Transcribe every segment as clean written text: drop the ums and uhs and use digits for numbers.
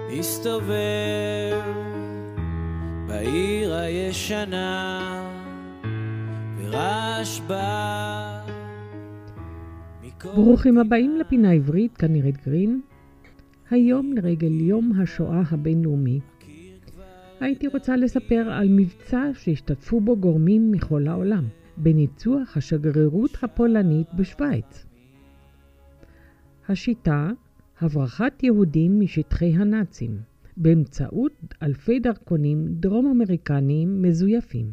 הסתובב בעיר הישנה ורעש בה. ברוכים הבאים לפינה עברית, כאן נירית גרין. היום לרגל יום השואה הבינלאומי. הייתי רוצה לספר על מבצע שהשתתפו בו גורמים מכל העולם, בניצוח השגרירות הפולנית בשוויץ. השיטה, הברחת יהודים משטחי הנאצים, באמצעות אלפי דרכונים דרום אמריקניים מזויפים.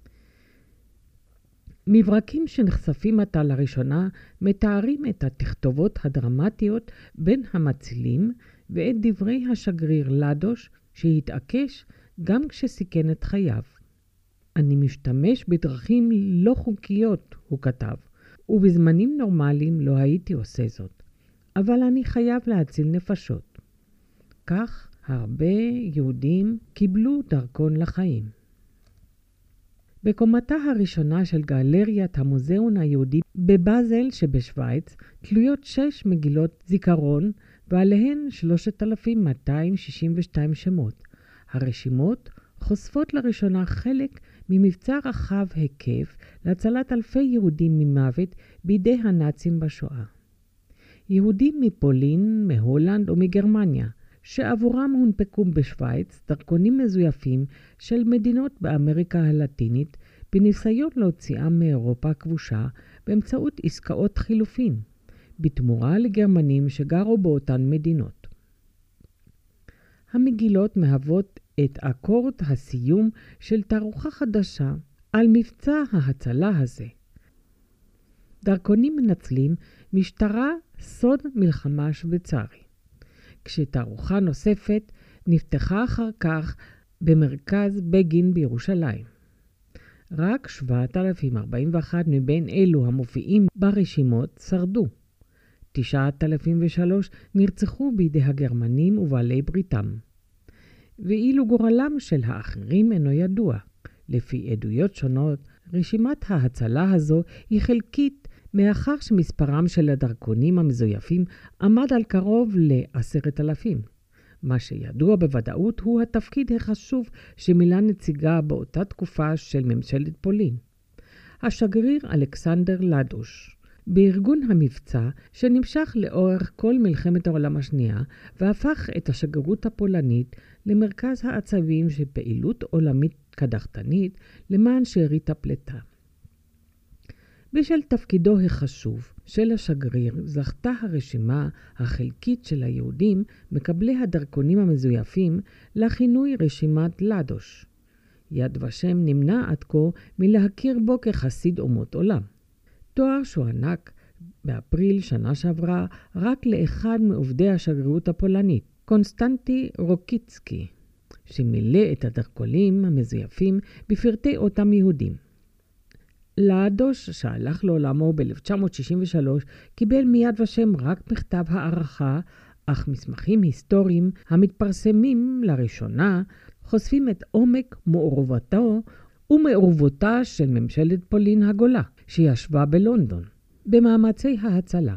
מברקים שנחשפים עתה לראשונה מתארים את התכתובות הדרמטיות בין המצילים ואת דברי השגריר לדוש שהתעקש גם כשסיכן את חייו. אני משתמש בדרכים לא חוקיות, הוא כתב, ובזמנים נורמליים לא הייתי עושה זאת. אבל אני חייב להציל נפשות. כך הרבה יהודים קיבלו דרכון לחיים. בקומתה הראשונה של גלריית המוזיאון היהודי בבאזל שבשוויץ תלויות 6 מגילות זיכרון ועליהן 3,262 שמות. הרשימות חושפות לראשונה חלק ממבצע רחב היקף להצלת אלפי יהודים ממוות בידי הנאצים בשואה. יהודים מפולין, מהולנד ומגרמניה, שעבורם הונפקו בשוויץ דרכונים מזויפים של מדינות באמריקה הלטינית, בניסיון להוציאם מאירופה הכבושה באמצעות עסקאות חילופין, בתמורה לגרמנים שגרו באותן מדינות. המגילות מהוות את אקורד הסיום של תערוכה חדשה על מבצע ההצלה הזה. דרכונים מנצלים משטרה סוד מלחמה שוויצרי. כשתערוכה נוספת נפתחה אחר כך במרכז בגין בירושלים. רק 7,041 מבין אלו המופיעים ברשימות שרדו. 9,003 נרצחו בידי הגרמנים ובעלי בריתם. ואילו גורלם של האחרים אינו ידוע. לפי עדויות שונות, רשימת ההצלה הזו היא חלקית מאחר שמספרם של הדרכונים המזויפים עמד על קרוב ל10,000. מה שידוע בוודאות הוא התפקיד החשוב שמילא נציגה באותה תקופה של ממשלת פולין. השגריר אלכסנדר לדוש. בארגון המבצע שנמשך לאורך כל מלחמת העולם השנייה והפך את השגרירות הפולנית למרכז העצבים של פעילות עולמית קדחתנית למען שארית הפלטה. בשל תפקידו החשוב של השגריר זכתה הרשימה החלקית של היהודים מקבלי הדרכונים המזויפים לכינוי רשימת לדוש. יד ושם נמנע עד כה מלהכיר בו כחסיד אומות עולם. תואר שהוענק באפריל שנה שעברה רק לאחד מעובדי השגרירות הפולנית, קונסטנטי רוקיצקי, שמילא את הדרכונים המזויפים בפרטי אותם יהודים. לדוש, שהלך לעולמו ב-1963, קיבל מיד ושם רק מכתב הערכה, אך מסמכים היסטוריים המתפרסמים לראשונה חושפים את עומק מעורבותו ומעורבותה של ממשלת פולין הגולה, שישבה בלונדון, במאמצי ההצלה.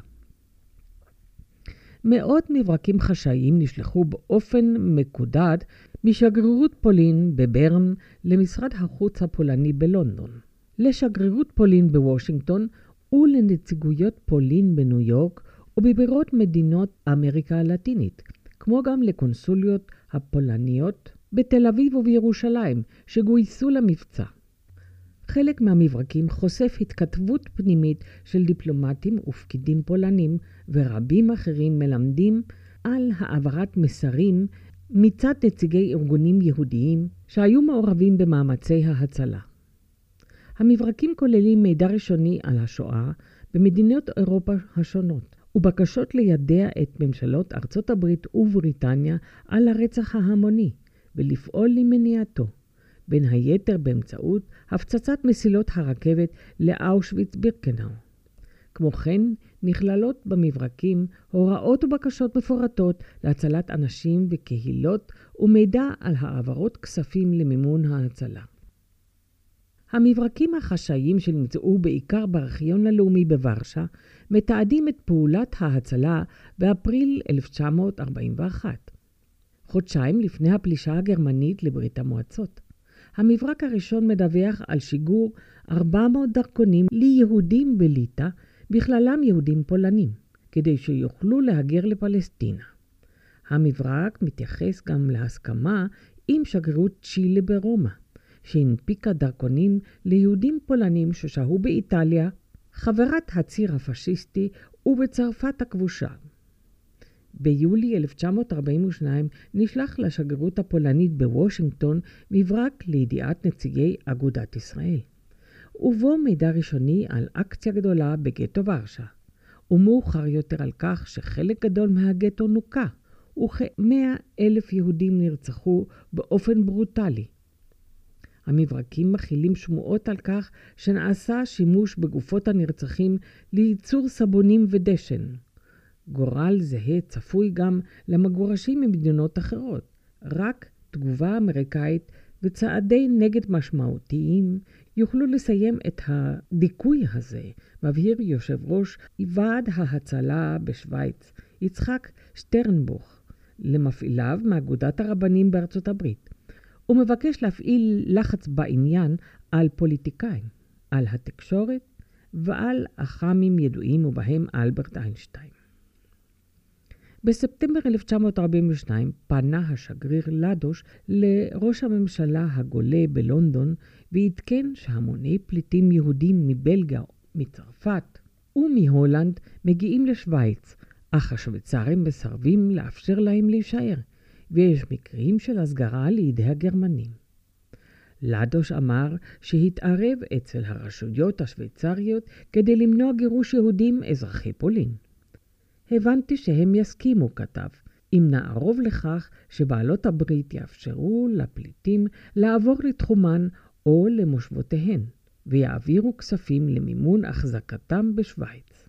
מאות מברקים חשאיים נשלחו באופן מקודד משגרירות פולין בברן למשרד החוץ הפולני בלונדון, לשגרירות פולין בוושינגטון ולנציגויות פולין בניו יורק ובבירות מדינות אמריקה הלטינית, כמו גם לקונסוליות הפולניות בתל אביב ובירושלים שגויסו למבצע. חלק מהמברקים חושף התכתבות פנימית של דיפלומטים ופקידים פולנים, ורבים אחרים מלמדים על העברת מסרים מצד נציגי ארגונים יהודיים שהיו מעורבים במאמצי ההצלה. המברקים כוללים מידע ראשוני על השואה במדינות אירופה השונות, ובקשות לידע את ממשלות ארצות הברית ובריטניה על הרצח ההמוני, ולפעול למניעתו, בין היתר באמצעות הפצצת מסילות הרכבת לאושוויץ בירקנאו. כמו כן, נכללות במברקים הוראות ובקשות מפורטות להצלת אנשים וקהילות ומידע על העברות כספים למימון ההצלה. המברקים החשאיים שנמצאו בעיקר בארכיון הלאומי בוורשה מתעדים את פעולת ההצלה באפריל 1941. חודשיים לפני הפלישה הגרמנית לברית המועצות. המברק הראשון מדווח על שיגור 400 דרכונים ליהודים בליטא, בכללם יהודים פולנים, כדי שיוכלו להגר לפלסטינה. המברק מתייחס גם להסכמה עם שגרירות צ'ילה ברומא, שהנפיקה דרכונים ליהודים פולנים ששהו באיטליה, חברת הציר הפשיסטי ובצרפת הכבושה. ביולי 1942 נשלח לשגרירות הפולנית בוושינגטון מברק לידיעת נציגי אגודת ישראל, ובו מידע ראשוני על אקציה גדולה בגטו ורשה, ומאוחר יותר על כך שחלק גדול מהגטו נוקה, וכ100,000 יהודים נרצחו באופן ברוטלי. המברקים מכילים שמועות על כך שנעשה שימוש בגופות הנרצחים לייצור סבונים ודשן. גורל זהה צפוי גם למגורשים ממדינות אחרות. רק תגובה אמריקאית וצעדי נגד משמעותיים יוכלו לסיים את הדיכוי הזה, מבהיר יושב ראש ועד ההצלה בשוויץ, יצחק שטרנבוך, למפעיליו מאגודת הרבנים בארצות הברית. הוא מבקש להפעיל לחץ בעניין על פוליטיקאים, על התקשורת ועל אח"מים ידועים ובהם אלברט איינשטיין. בספטמבר 1942 פנה השגריר לדוש לראש הממשלה הגולה בלונדון ועדכן שהמוני פליטים יהודים מבלגיה, מצרפת ומהולנד מגיעים לשוויץ, אך השוויצרים מסרבים לאפשר להם להישאר, ויש מקרים של הסגרה לידי הגרמנים. לדוש אמר שהתערב אצל הרשויות השוויצריות כדי למנוע גירוש יהודים אזרחי פולין. הבנתי שהם יסכימו, כתב, אם נערוב לכך שבעלות הברית יאפשרו לפליטים לעבור לתחומן או למושבותיהן, ויעבירו כספים למימון החזקתם בשוויץ.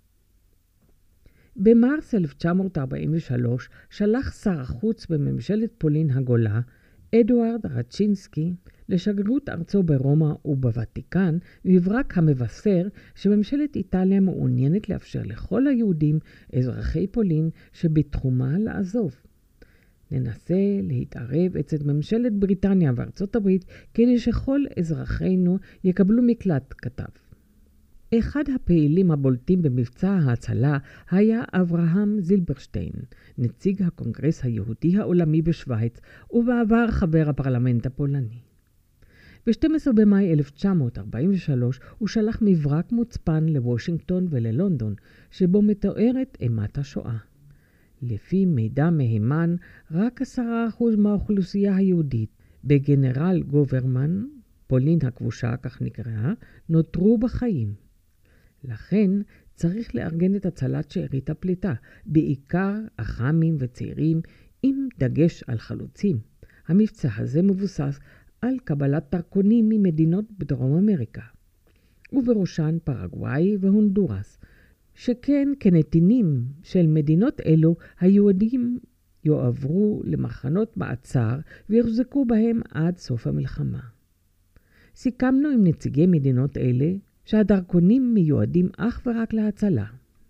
במרס 1943 שלח שר החוץ בממשלת פולין הגולה, אדוארד רצ'ינסקי, לשגרירות ארצו ברומא ובוותיקן, מברק המבשר שממשלת איטליה מעוניינת לאפשר לכל היהודים אזרחי פולין שבתחומה לעזוב. ננסה להתערב אצל ממשלת בריטניה וארצות הברית כדי שכל אזרחינו יקבלו מקלט, כתב. אחד הפעילים הבולטים במבצע ההצלה היה אברהם זילברשטיין, נציג הקונגרס היהודי העולמי בשוויץ ובעבר חבר הפרלמנט הפולני. ב-12 במאי 1943 הוא שלח מברק מוצפן לוושינגטון וללונדון, שבו מתוארת אימת השואה. לפי מידע מהימן, רק 10% מהאוכלוסייה היהודית בגנרל גוברמן, פולין הכבושה כך נקראה, נותרו בחיים. לכן צריך לארגן את הצלת שארית הפליטה, בעיקר אח"מים וצעירים, עם דגש על חלוצים. המבצע הזה מבוסס על קבלת דרכונים ממדינות בדרום אמריקה, ובראשן פרגוואי והונדורס, שכן כנתינים של מדינות אלו היהודים יועברו למחנות מעצר ויחזקו בהם עד סוף המלחמה. סיכמנו עם נציגי מדינות אלה שהדרכונים מיועדים אך ורק להצלה.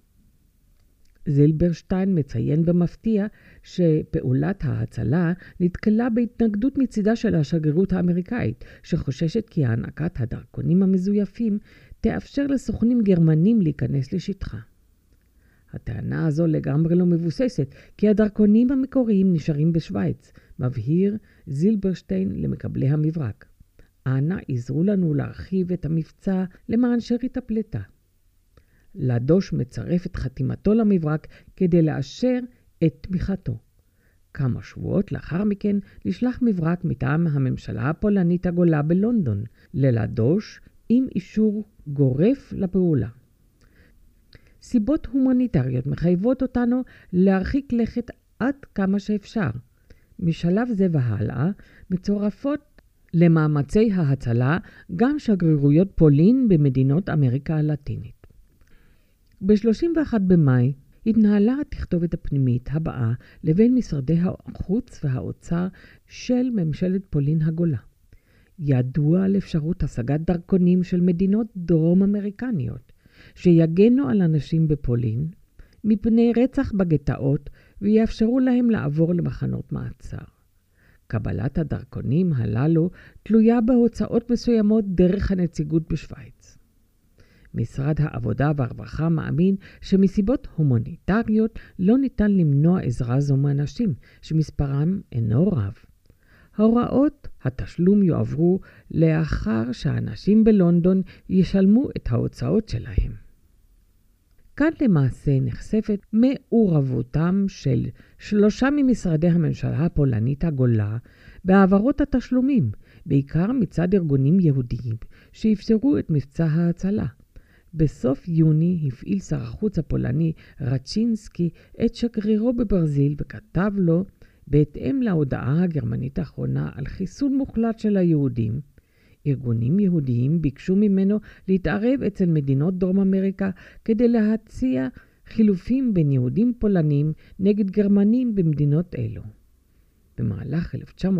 זילברשטיין מציין במפתיע שפעולת ההצלה נתקלה בהתנגדות מצידה של השגרירות האמריקאית, שחוששת כי הענקת הדרכונים המזויפים תאפשר לסוכנים גרמנים להיכנס לשטחה. הטענה הזו לגמרי לא מבוססת, כי הדרכונים המקוריים נשארים בשוויץ, מבהיר זילברשטיין למקבלי המברק. אנא עזרו לנו להרחיב את המבצע למען שארית הפליטה. לדוש מצרף את חתימתו למברק כדי לאשר את תמיכתו. כמה שבועות לאחר מכן נשלח מברק מטעם הממשלה הפולנית הגולה בלונדון ללדוש עם אישור גורף לפעולה. סיבות הומניטריות מחייבות אותנו להרחיק לכת עד כמה שאפשר. משלב זה והלאה מצורפות למאמצי ההצלה גם שגרירויות פולין במדינות אמריקה הלטינית. ב-31 במאי התנהלה התכתובת הפנימית הבאה לבין משרדי החוץ והאוצר של ממשלת פולין הגולה. ידוע על אפשרות השגת דרכונים של מדינות דרום אמריקניות, שיגנו על אנשים בפולין מפני רצח בגטאות ויאפשרו להם לעבור למחנות מעצר. קבלת הדרכונים הללו תלויה בהוצאות מסוימות דרך הנציגות בשוויץ. משרד העבודה והרווחה מאמין שמסיבות הומניטריות לא ניתן למנוע עזרה זו מאנשים שמספרם אינו רב. הוראות התשלום יועברו לאחר שהאנשים בלונדון ישלמו את ההוצאות שלהם. כאן למעשה נחשפת מעורבותם של 3 ממשרדי הממשלה הפולנית הגולה בהעברות התשלומים, בעיקר מצד ארגונים יהודיים שאפשרו את מבצע ההצלה. בסוף יוני הפעיל שר החוץ הפולני רצ'ינסקי את שגרירו בברזיל וכתב לו, בהתאם להודעה הגרמנית האחרונה על חיסול מוחלט של היהודים, ארגונים יהודיים ביקשו ממנו להתערב אצל מדינות דרום אמריקה כדי להציע חילופים בין יהודים פולנים נגד גרמנים במדינות אלו. במהלך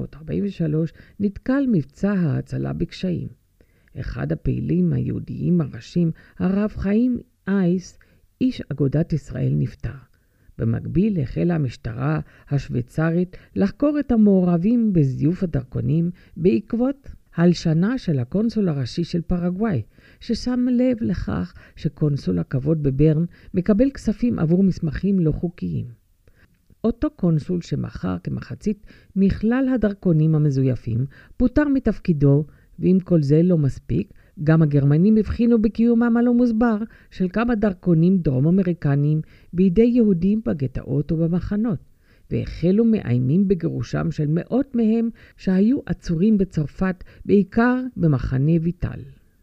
1943 נתקל מבצע ההצלה בקשיים. אחד הפעילים היהודיים הראשיים, הרב חיים אייס, איש אגודת ישראל, נפטר. במקביל החלה המשטרה השוויצרית לחקור את המעורבים בזיוף הדרכונים בעקבות הלשנה של הקונסול הראשי של פרגוואי, ששם לב לכך שקונסול הכבוד בברן מקבל כספים עבור מסמכים לא חוקיים. אותו קונסול שמכר כמחצית מכלל הדרכונים המזויפים פוטר מתפקידו, ואם כל זה לא מספיק, גם הגרמנים הבחינו בקיומם הלא מוסבר של כמה דרכונים דרום אמריקניים בידי יהודים בגטאות ובמחנות, והחלו מאיימים בגירושם של מאות מהם שהיו עצורים בצרפת, בעיקר במחנה ויטל.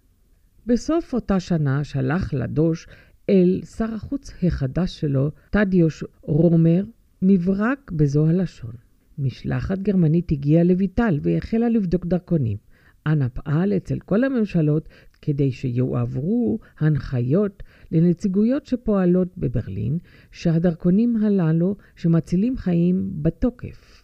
בסוף אותה שנה שלח לדוש אל שר החוץ החדש שלו, תדיוש רומר, מברק בזו הלשון. משלחת גרמנית הגיעה לויטל והחלה לבדוק דרכונים. אנא פעל אצל כל הממשלות כדי שיועברו הנחיות לנציגויות שפועלות בברלין שהדרכונים הללו שמצילים חיים בתוקף.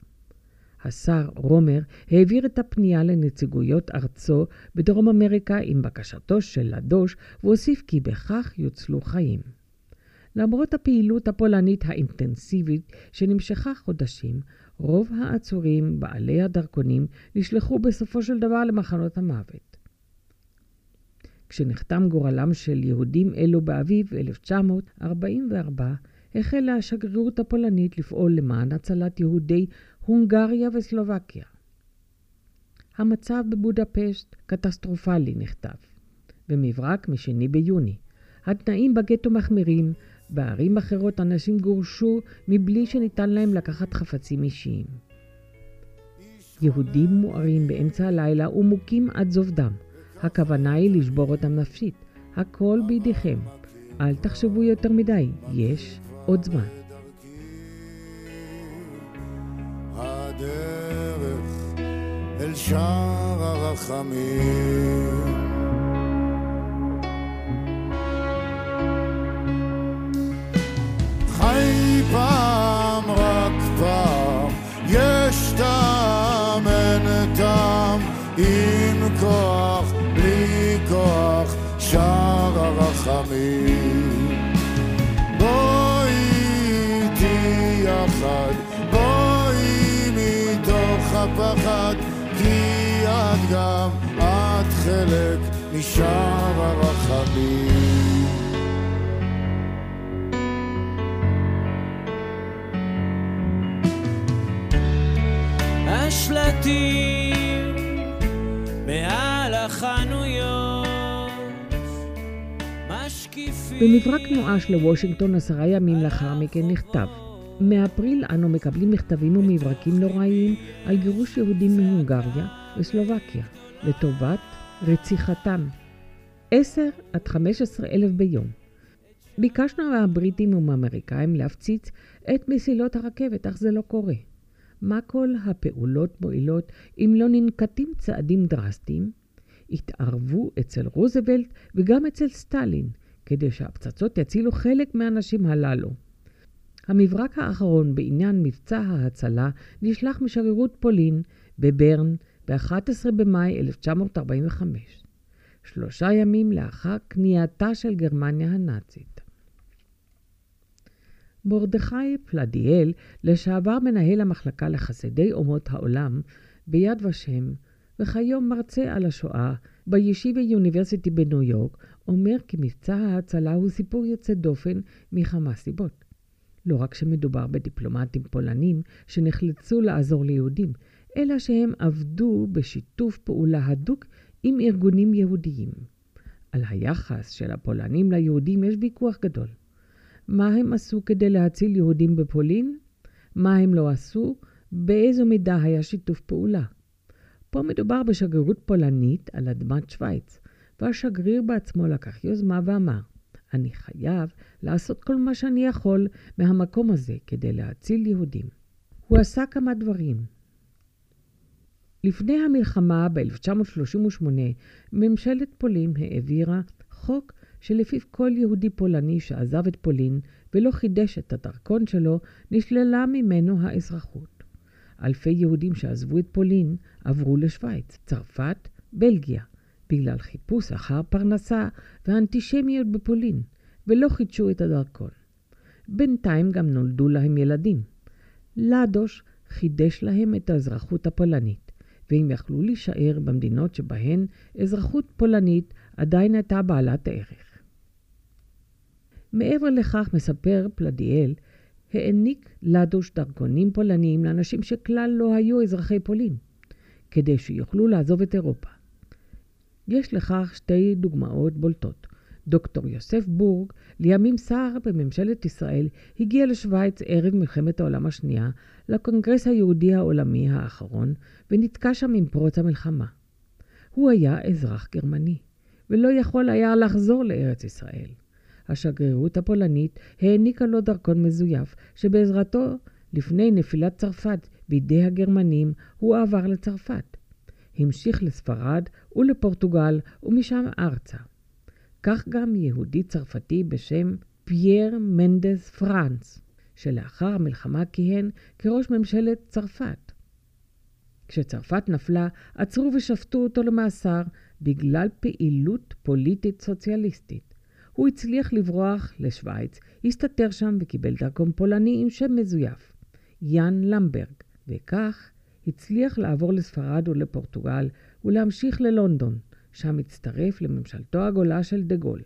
השר רומר העביר את הפנייה לנציגויות ארצו בדרום אמריקה עם בקשתו של לדוש והוסיף כי בכך יוצלו חיים. למרות הפעילות הפולנית האינטנסיבית שנמשכה חודשים, רוב העצורים בעלי הדרכונים נשלחו בסופו של דבר למחנות המוות. כשנחתם גורלם של יהודים אלו באביב 1944, החלה השגרירות הפולנית לפעול למען הצלת יהודי הונגריה וסלובקיה. המצב בבודפשט קטסטרופלי, נכתב. במברק מ2 ביוני. התנאים בגטו מחמירים, בערים אחרות אנשים גורשו מבלי שניתן להם לקחת חפצים אישיים. יהודים מוארים באמצע הלילה ומוכים עד זובדם. הכוונה היא לשבור אותם נפשית. הכל בידיכם. אל תחשבו יותר מדי, יש עוד זמן. הדרך אל שער הרחמים, חי פעם רק פעם, יש טעם אין טעם, עם כוח בלי כוח, שער הרחמים. בואי איתי יחד, בואי מתוך הפחד, כי את גם את חלק משער הרחמים. השלטים מעל החנויות משקיפים. במברק נואש לוושינגטון 10 ימים לאחר מכן נכתב: מאפריל אנו מקבלים מכתבים ומברקים נוראיים על גירוש יהודים מהונגריה וסלובקיה לטובת רציחתם. 10 עד 15 אלף ביום. ביקשנו מהבריטים ומהאמריקאים להפציץ את מסילות הרכבת, אך זה לא קורה. מה כל הפעולות מועילות אם לא ננקטים צעדים דרסטיים? התערבו אצל רוזוולט וגם אצל סטלין, כדי שהפצצות יצילו חלק מהאנשים הללו. המברק האחרון בעניין מבצע ההצלה נשלח משגרירות פולין בברן ב-11 במאי 1945, 3 ימים לאחר כניעתה של גרמניה הנאצית. מרדכי פלדיאל, לשעבר מנהל המחלקה לחסידי אומות העולם ביד ושם, וכיום מרצה על השואה בישיבה יוניברסיטי בניו יורק, אומר כי מבצע ההצלה הוא סיפור יוצא דופן מכמה סיבות. לא רק שמדובר בדיפלומטים פולנים שנחלצו לעזור ליהודים, אלא שהם עבדו בשיתוף פעולה הדוק עם ארגונים יהודיים. על היחס של הפולנים ליהודים יש ויכוח גדול. מה הם עשו כדי להציל יהודים בפולין? מה הם לא עשו? באיזו מידה היה שיתוף פעולה? פה מדובר בשגרירות פולנית על אדמת שוויץ, והשגריר בעצמו לקח יוזמה ואמר, אני חייב לעשות כל מה שאני יכול מהמקום הזה כדי להציל יהודים. הוא עשה כמה דברים. לפני המלחמה ב-1938, ממשלת פולין העבירה חוק שלפיו כל יהודי פולני שעזב את פולין ולא חידש את הדרכון שלו, נשללה ממנו האזרחות. אלפי יהודים שעזבו את פולין עברו לשוויץ, צרפת, בלגיה, בגלל חיפוש אחר פרנסה והאנטישמיות בפולין, ולא חידשו את הדרכון. בינתיים גם נולדו להם ילדים. לדוש חידש להם את האזרחות הפולנית, והם יכלו להישאר במדינות שבהן אזרחות פולנית עדיין הייתה בעלת הערך. מעבר לכך, מספר פלדיאל, העניק לדוש דרכונים פולניים לאנשים שכלל לא היו אזרחי פולין, כדי שיוכלו לעזוב את אירופה. יש לכך שתי דוגמאות בולטות. דוקטור יוסף בורג, לימים שר בממשלת ישראל, הגיע לשוויץ ערב מלחמת העולם השנייה, לקונגרס היהודי העולמי האחרון, ונתקע שם עם פרוץ המלחמה. הוא היה אזרח גרמני, ולא יכול היה לחזור לארץ ישראל. השגרירות הפולנית העניקה לו דרכון מזויף, שבעזרתו, לפני נפילת צרפת בידי הגרמנים, הוא עבר לצרפת. המשיך לספרד ולפורטוגל ומשם ארצה. כך גם יהודי צרפתי בשם פייר מנדס פרנס, שלאחר המלחמה כיהן כראש ממשלת צרפת. כשצרפת נפלה, עצרו ושפטו אותו למאסר בגלל פעילות פוליטית סוציאליסטית. הוא הצליח לברוח לשוויץ, הסתתר שם וקיבל דרכון פולני עם שם מזויף, יאן למברג, וכך הצליח לעבור לספרד ולפורטוגל ולהמשיך ללונדון, שם הצטרף לממשלתו הגולה של דה גול.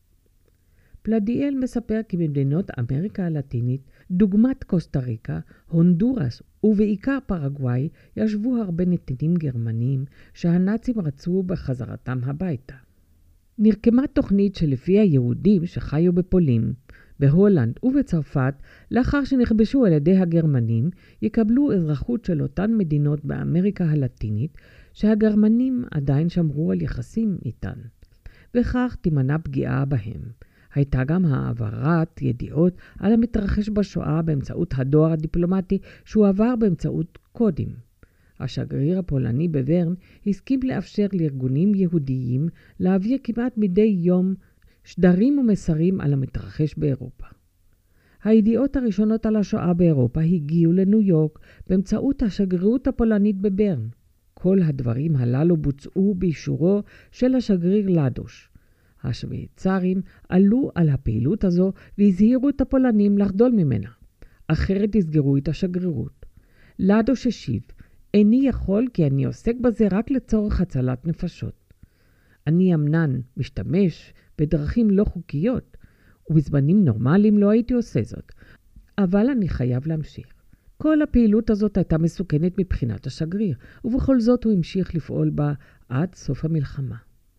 פלדיאל מספר כי במדינות אמריקה הלטינית, דוגמת קוסטה ריקה, הונדורס ובעיקר פרגוואי, ישבו הרבה נתינים גרמנים שהנאצים רצו בחזרתם הביתה. נרקמה תוכנית שלפיה יהודים שחיו בפולין, בהולנד ובצרפת, לאחר שנכבשו על ידי הגרמנים, יקבלו אזרחות של אותן מדינות באמריקה הלטינית, שהגרמנים עדיין שמרו על יחסים איתן. וכך תימנע פגיעה בהם. הייתה גם העברת ידיעות על המתרחש בשואה באמצעות הדואר הדיפלומטי, שהוא עבר באמצעות קודים. השגריר הפולני בוורן הסכים לאפשר לארגונים יהודיים להעביר כמעט מדי יום שדרים ומסרים על המתרחש באירופה. הידיעות הראשונות על השואה באירופה הגיעו לניו יורק באמצעות השגרירות הפולנית בברן. כל הדברים הללו בוצעו באישורו של השגריר לדוש. השוויצרים עלו על הפעילות הזו והזהירו את הפולנים לחדול ממנה. אחרת יסגרו את השגרירות. לדוש השיב, איני יכול כי אני עוסק בזה רק לצורך הצלת נפשות. אני אמנן משתמש בדרכים לא חוקיות, ובזמנים נורמליים לא הייתי עושה זאת, אבל אני חייב להמשיך. כל הפעילות הזאת הייתה מסוכנת מבחינת השגריר, ובכל זאת הוא המשיך לפעול בה עד סוף המלחמה.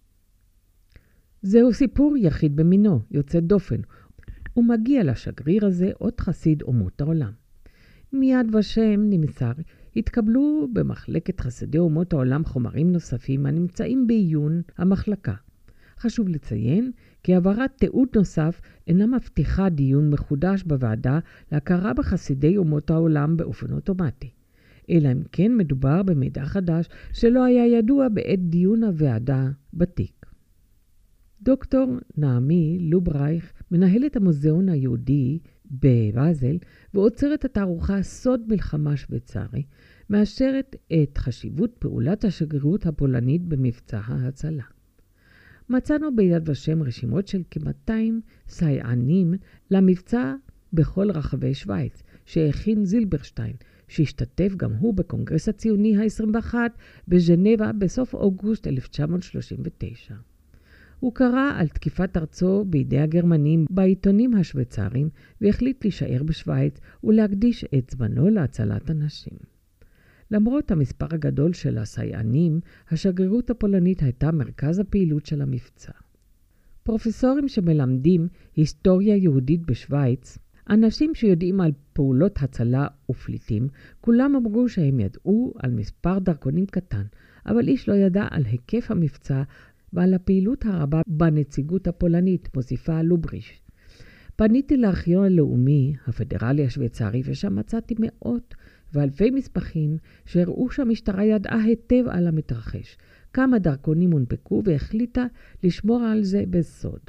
זהו סיפור יחיד במינו, יוצא דופן, ומגיע לשגריר הזה עוד חסיד אומות העולם. מיד ושם נמסר, התקבלו במחלקת חסידי אומות העולם חומרים נוספים הנמצאים בעיון המחלקה. חשוב לציין כי העברת תיעוד נוסף אינה מבטיחה דיון מחודש בוועדה להכרה בחסידי אומות העולם באופן אוטומטי, אלא אם כן מדובר במידע חדש שלא היה ידוע בעת דיון הוועדה בתיק. דוקטור נעמי לוברייך, מנהלת המוזיאון היהודי בבאזל ועוצרת התערוכה סוד מלחמה שוויצרי, מאשרת את חשיבות פעולת השגרירות הפולנית במבצע ההצלה. מצאנו ביד ושם רשימות של כ-200 סייענים למבצע בכל רחבי שוויץ, שהכין זילברשטיין, שהשתתף גם הוא בקונגרס הציוני ה-21 בז'נבה בסוף אוגוסט 1939. הוא קרא על תקיפת ארצו בידי הגרמנים בעיתונים השוויצריים והחליט להישאר בשוויץ ולהקדיש את זמנו להצלת אנשים. למרות המספר הגדול של הסייענים, השגרירות הפולנית הייתה מרכז הפעילות של המבצע. פרופסורים שמלמדים היסטוריה יהודית בשוויץ, אנשים שיודעים על פעולות הצלה ופליטים, כולם אמרו שהם ידעו על מספר דרכונים קטן, אבל איש לא ידע על היקף המבצע ועל הפעילות הרבה בנציגות הפולנית, מוסיפה לובריש. פניתי לארכיון הלאומי, הפדרלי השוויצרי, ושם מצאתי מאות ואלפי מסמכים שהראו שהמשטרה ידעה היטב על המתרחש. כמה דרכונים הונפקו והחליטה לשמור על זה בסוד.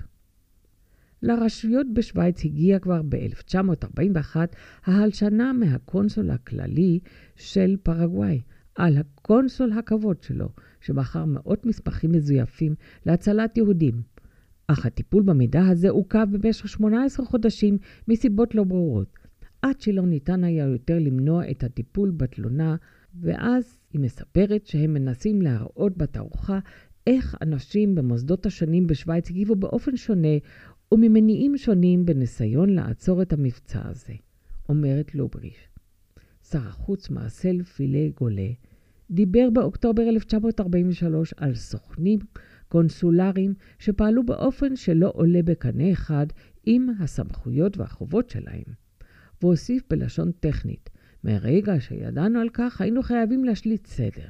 לרשויות בשוויץ הגיעה כבר ב-1941 ההלשנה מהקונסול הכללי של פרגוואי על הקונסול הכבוד שלו, שמכר מאות מסמכים מזויפים להצלת יהודים. אך הטיפול במידע הזה עוכב במשך 18 חודשים מסיבות לא ברורות, עד שלא ניתן היה יותר למנוע את הטיפול בתלונה, ואז היא מספרת שהם מנסים להראות בתערוכה איך אנשים במוסדות השונים בשוויץ הגיבו באופן שונה וממניעים שונים בניסיון לעצור את המבצע הזה, אומרת לובריש. שר החוץ מרסל פילה גולה דיבר באוקטובר 1943 על סוכנים קונסולריים שפעלו באופן שלא עולה בקנה אחד עם הסמכויות והחובות שלהם. והוסיף בלשון טכנית, מהרגע שידענו על כך היינו חייבים להשליט סדר.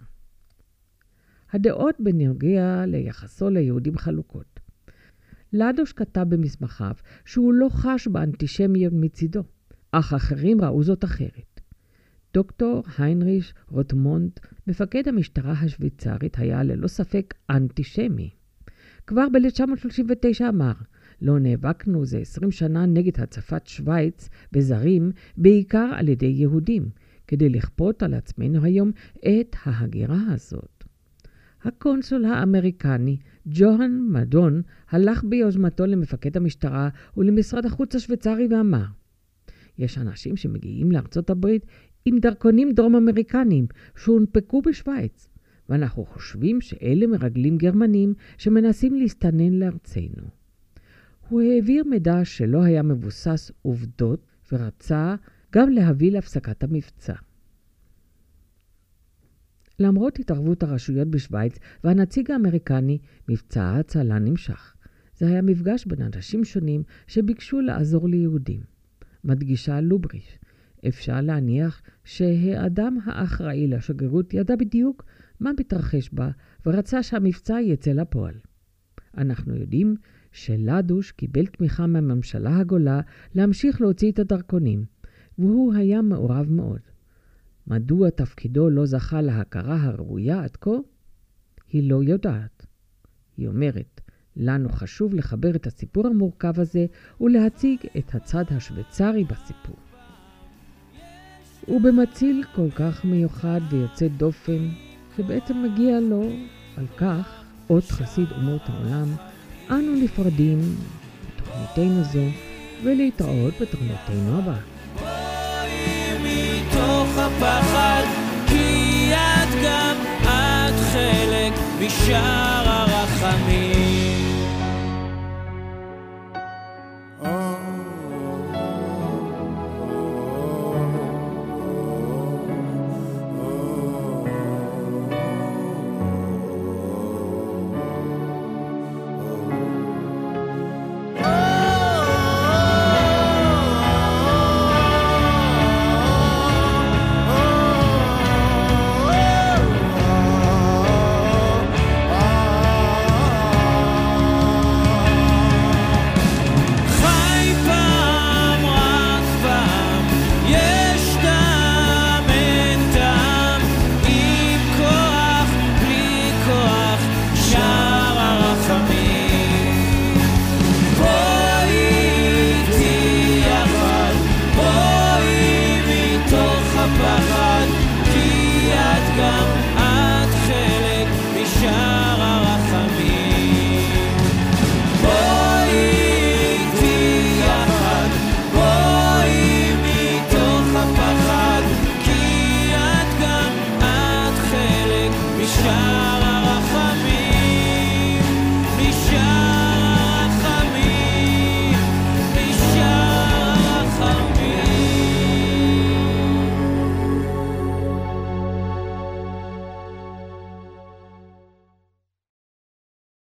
הדעות בנוגע ליחסו ליהודים חלוקות. לדוש כתב במסמכיו שהוא לא חש באנטישמיות מצידו, אך אחרים ראו זאת אחרת. דוקטור היינריש רוטמונד, מפקד המשטרה השוויצרית, היה ללא ספק אנטישמי. כבר ב-1939 אמר, לא נאבקנו זה 20 שנה נגד הצפת שוויץ בזרים, בעיקר על ידי יהודים, כדי לכפות על עצמנו היום את ההגירה הזאת. הקונסול האמריקני, ג'והן מדון, הלך ביוזמתו למפקד המשטרה ולמשרד החוץ השוויצרי ואמר, יש אנשים שמגיעים לארצות הברית עם דרכונים דרום אמריקניים שהונפקו בשוויץ, ואנחנו חושבים שאלה מרגלים גרמנים שמנסים להסתנן לארצנו. הוא העביר מידע שלא היה מבוסס עובדות ורצה גם להביא להפסקת המבצע. למרות התערבות הרשויות בשוויץ והנציג האמריקני, מבצע ההצלה נמשך. זה היה מפגש בין אנשים שונים שביקשו לעזור ליהודים. מדגישה לובריש, אפשר להניח שהאדם האחראי לשגרירות ידע בדיוק מה מתרחש בה ורצה שהמבצע יצא לפועל. אנחנו יודעים שלדוש קיבל תמיכה מהממשלה הגולה להמשיך להוציא את הדרכונים, והוא היה מעורב מאוד. מדוע תפקידו לא זכה להכרה הראויה עד כה? היא לא יודעת. היא אומרת, לנו חשוב לחבר את הסיפור המורכב הזה ולהציג את הצד השוויצרי בסיפור. ובמציל כל כך מיוחד ויוצא דופן, שבעצם מגיע לו על כך עוד חסיד אומות העולם, אנו נפרדים בתוכניתנו זו ולהתראות בתוכניתנו הבאה. מתוך הפחד, כי את גם את חלק משאר הרחמים.